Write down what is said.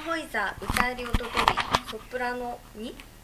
ホイザー歌える踊りソプラノ2